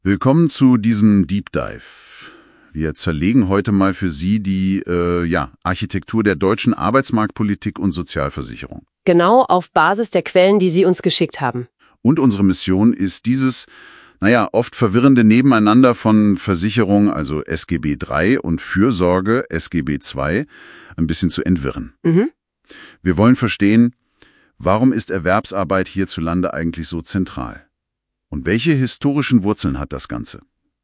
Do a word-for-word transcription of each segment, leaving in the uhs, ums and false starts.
Willkommen zu diesem Deep Dive. Wir zerlegen heute mal für Sie die äh, ja, Architektur der deutschen Arbeitsmarktpolitik und Sozialversicherung. Genau auf Basis der Quellen, die Sie uns geschickt haben. Und unsere Mission ist dieses, naja, oft verwirrende Nebeneinander von Versicherung, also S G B drei, und Fürsorge, S G B zwei, ein bisschen zu entwirren. Mhm. Wir wollen verstehen, warum ist Erwerbsarbeit hierzulande eigentlich so zentral? Und welche historischen Wurzeln hat das Ganze?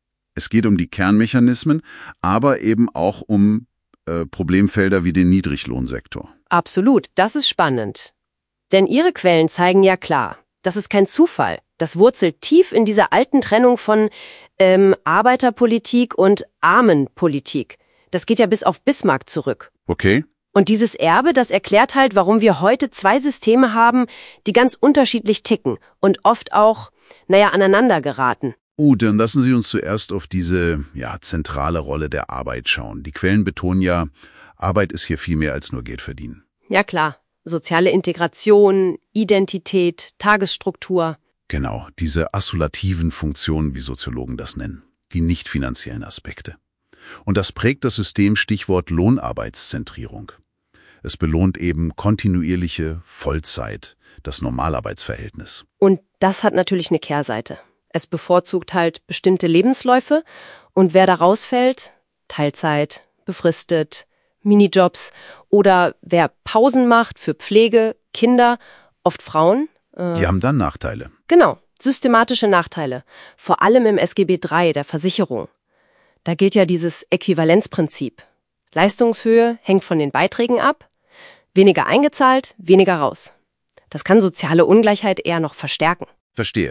Es geht um die Kernmechanismen, aber eben auch um äh, Problemfelder wie den Niedriglohnsektor. Absolut, das ist spannend. Denn Ihre Quellen zeigen ja klar, das ist kein Zufall. Das wurzelt tief in dieser alten Trennung von ähm, Arbeiterpolitik und Armenpolitik. Das geht ja bis auf Bismarck zurück. Okay. Und dieses Erbe, das erklärt halt, warum wir heute zwei Systeme haben, die ganz unterschiedlich ticken und oft auch, naja, aneinander geraten. Uh, dann lassen Sie uns zuerst auf diese ja, zentrale Rolle der Arbeit schauen. Die Quellen betonen ja, Arbeit ist hier viel mehr als nur Geld verdienen. Ja klar, soziale Integration, Identität, Tagesstruktur. Genau, diese assulativen Funktionen, wie Soziologen das nennen, die nicht finanziellen Aspekte. Und das prägt das System, Stichwort Lohnarbeitszentrierung. Es belohnt eben kontinuierliche Vollzeit, das Normalarbeitsverhältnis. Und das hat natürlich eine Kehrseite. Es bevorzugt halt bestimmte Lebensläufe und wer da rausfällt, Teilzeit, befristet, Minijobs oder wer Pausen macht für Pflege, Kinder, oft Frauen. Äh, Die haben dann Nachteile. Genau, systematische Nachteile, vor allem im S G B drei, der Versicherung. Da gilt ja dieses Äquivalenzprinzip. Leistungshöhe hängt von den Beiträgen ab, weniger eingezahlt, weniger raus. Das kann soziale Ungleichheit eher noch verstärken. Verstehe.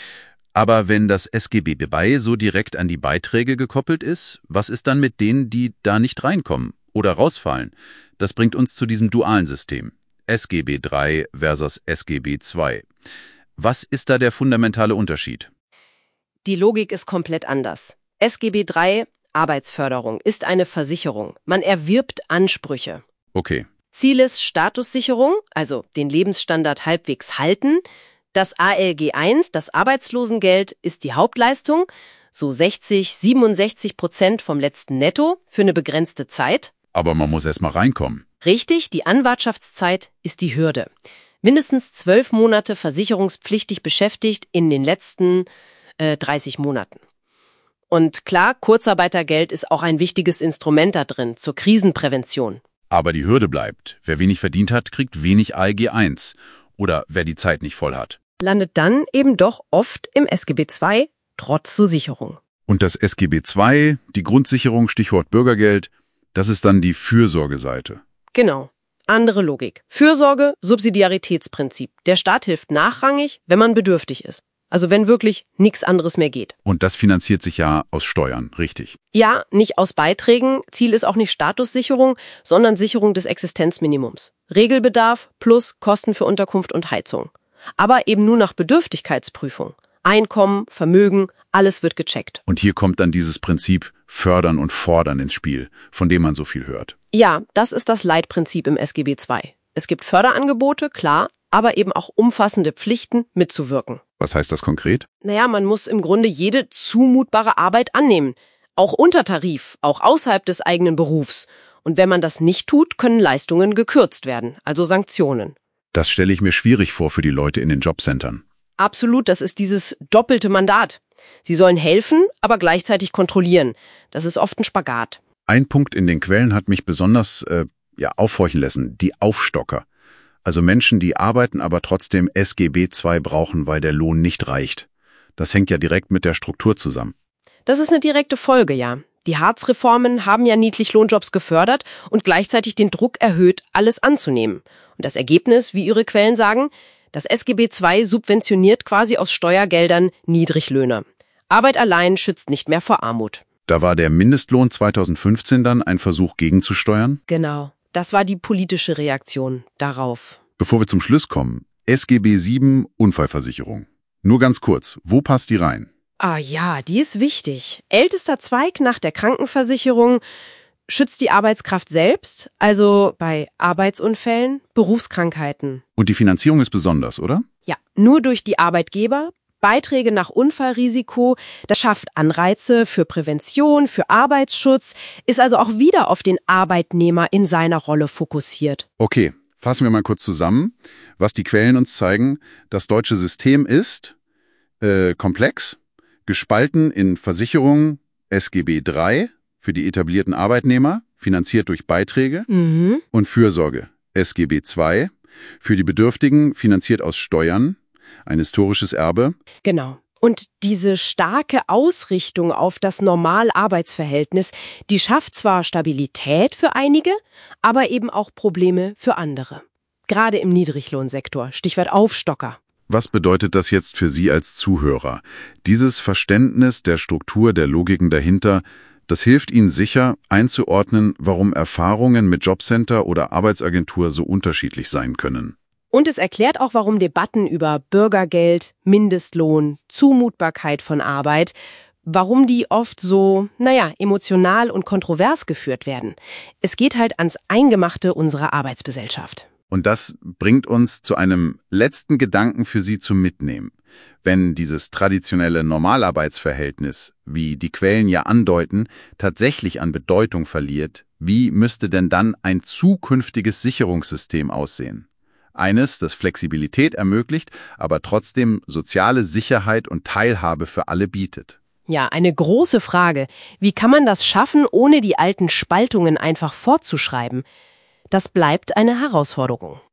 Aber wenn das S G B zwei so direkt an die Beiträge gekoppelt ist, was ist dann mit denen, die da nicht reinkommen oder rausfallen? Das bringt uns zu diesem dualen System. S G B drei versus S G B zwei. Was ist da der fundamentale Unterschied? Die Logik ist komplett anders. S G B drei, Arbeitsförderung, ist eine Versicherung. Man erwirbt Ansprüche. Okay. Ziel ist Statussicherung, also den Lebensstandard halbwegs halten. Das A L G eins, das Arbeitslosengeld, ist die Hauptleistung, so sechzig, siebenundsechzig Prozent vom letzten Netto für eine begrenzte Zeit. Aber man muss erst mal reinkommen. Richtig, die Anwartschaftszeit ist die Hürde. Mindestens zwölf Monate versicherungspflichtig beschäftigt in den letzten äh, dreißig Monaten. Und klar, Kurzarbeitergeld ist auch ein wichtiges Instrument da drin, zur Krisenprävention. Aber die Hürde bleibt. Wer wenig verdient hat, kriegt wenig A L G eins. Oder wer die Zeit nicht voll hat. Landet dann eben doch oft im S G B zwei, trotz zur Sicherung. Und das S G B zwei, die Grundsicherung, Stichwort Bürgergeld, das ist dann die Fürsorgeseite. Genau. Andere Logik. Fürsorge, Subsidiaritätsprinzip. Der Staat hilft nachrangig, wenn man bedürftig ist. Also wenn wirklich nichts anderes mehr geht. Und das finanziert sich ja aus Steuern, richtig? Ja, nicht aus Beiträgen. Ziel ist auch nicht Statussicherung, sondern Sicherung des Existenzminimums. Regelbedarf plus Kosten für Unterkunft und Heizung. Aber eben nur nach Bedürftigkeitsprüfung. Einkommen, Vermögen, alles wird gecheckt. Und hier kommt dann dieses Prinzip Fördern und Fordern ins Spiel, von dem man so viel hört. Ja, das ist das Leitprinzip im S G B zwei. Es gibt Förderangebote, klar, aber eben auch umfassende Pflichten, mitzuwirken. Was heißt das konkret? Naja, man muss im Grunde jede zumutbare Arbeit annehmen. Auch unter Tarif, auch außerhalb des eigenen Berufs. Und wenn man das nicht tut, können Leistungen gekürzt werden, also Sanktionen. Das stelle ich mir schwierig vor für die Leute in den Jobcentern. Absolut, das ist dieses doppelte Mandat. Sie sollen helfen, aber gleichzeitig kontrollieren. Das ist oft ein Spagat. Ein Punkt in den Quellen hat mich besonders äh, ja, aufhorchen lassen, die Aufstocker. Also Menschen, die arbeiten, aber trotzdem S G B zwei brauchen, weil der Lohn nicht reicht. Das hängt ja direkt mit der Struktur zusammen. Das ist eine direkte Folge, ja. Die Hartz-Reformen haben ja Niedriglohnjobs gefördert und gleichzeitig den Druck erhöht, alles anzunehmen. Und das Ergebnis, wie Ihre Quellen sagen, das S G B zwei subventioniert quasi aus Steuergeldern Niedriglöhner. Arbeit allein schützt nicht mehr vor Armut. Da war der Mindestlohn zweitausendfünfzehn dann ein Versuch gegenzusteuern? Genau. Das war die politische Reaktion darauf. Bevor wir zum Schluss kommen, S G B sieben Unfallversicherung. Nur ganz kurz, wo passt die rein? Ah ja, die ist wichtig. Ältester Zweig nach der Krankenversicherung schützt die Arbeitskraft selbst, also bei Arbeitsunfällen, Berufskrankheiten. Und die Finanzierung ist besonders, oder? Ja, nur durch die Arbeitgeber Beiträge nach Unfallrisiko, das schafft Anreize für Prävention, für Arbeitsschutz, ist also auch wieder auf den Arbeitnehmer in seiner Rolle fokussiert. Okay, fassen wir mal kurz zusammen. Was die Quellen uns zeigen, das deutsche System ist äh, komplex, gespalten in Versicherungen, S G B drei für die etablierten Arbeitnehmer, finanziert durch Beiträge, Mhm. und Fürsorge, S G B zwei, für die Bedürftigen, finanziert aus Steuern, ein historisches Erbe. Genau. Und diese starke Ausrichtung auf das Normal-Arbeitsverhältnis, die schafft zwar Stabilität für einige, aber eben auch Probleme für andere. Gerade im Niedriglohnsektor, Stichwort Aufstocker. Was bedeutet das jetzt für Sie als Zuhörer? Dieses Verständnis der Struktur, der Logiken dahinter, das hilft Ihnen sicher, einzuordnen, warum Erfahrungen mit Jobcenter oder Arbeitsagentur so unterschiedlich sein können. Und es erklärt auch, warum Debatten über Bürgergeld, Mindestlohn, Zumutbarkeit von Arbeit, warum die oft so, naja, emotional und kontrovers geführt werden. Es geht halt ans Eingemachte unserer Arbeitsgesellschaft. Und das bringt uns zu einem letzten Gedanken für Sie zum Mitnehmen. Wenn dieses traditionelle Normalarbeitsverhältnis, wie die Quellen ja andeuten, tatsächlich an Bedeutung verliert, wie müsste denn dann ein zukünftiges Sicherungssystem aussehen? Eines, das Flexibilität ermöglicht, aber trotzdem soziale Sicherheit und Teilhabe für alle bietet. Ja, eine große Frage. Wie kann man das schaffen, ohne die alten Spaltungen einfach fortzuschreiben? Das bleibt eine Herausforderung.